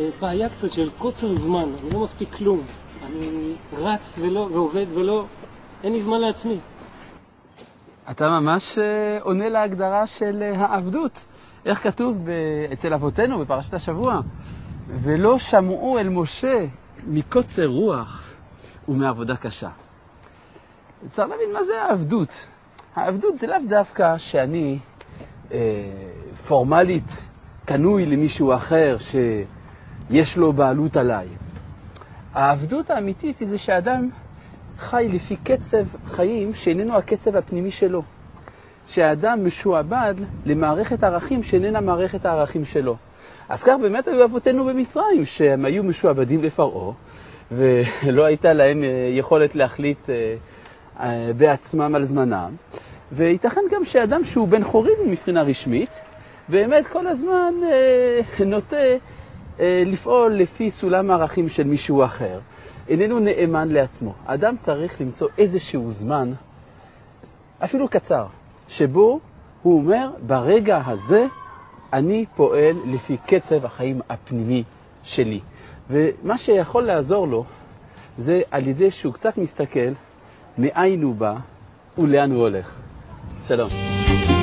בעיה קצת של קוצר זמן, אני לא מספיק כלום. אני רץ ועובד אין לי זמן לעצמי. אתה ממש עונה להגדרה של העבדות. איך כתוב אצל אבותינו בפרשת השבוע? ולא שמעו אל משה מקוצר רוח ומעבודה קשה. צריך להבין מה זה העבדות. העבדות זה לאו דווקא שאני פורמלית קנוי למישהו אחר שיש לו בעלות עליי. העבדות האמיתית היא זה שאדם חי לפי קצב חיים שאיננו הקצב הפנימי שלו. שהאדם משועבד למערכת ערכים שאיננה מערכת הערכים שלו. אז כך באמת היו אבותינו במצרים, שהם היו משועבדים לפרעה, ולא הייתה להם יכולת להחליט בעצמם על זמנם. וייתכן גם שאדם שהוא בן חורין מבחינה רשמית, באמת כל הזמן נוטה לפעול לפי סולם הערכים של מישהו אחר. איננו נאמן לעצמו. אדם צריך למצוא איזשהו זמן, אפילו קצר, שבו הוא אומר, ברגע הזה אני פועל לפי קצב החיים הפנימי שלי. ומה שיכול לעזור לו, זה על ידי שהוא קצת מסתכל מאין הוא בא ולאן הוא הולך. שלום.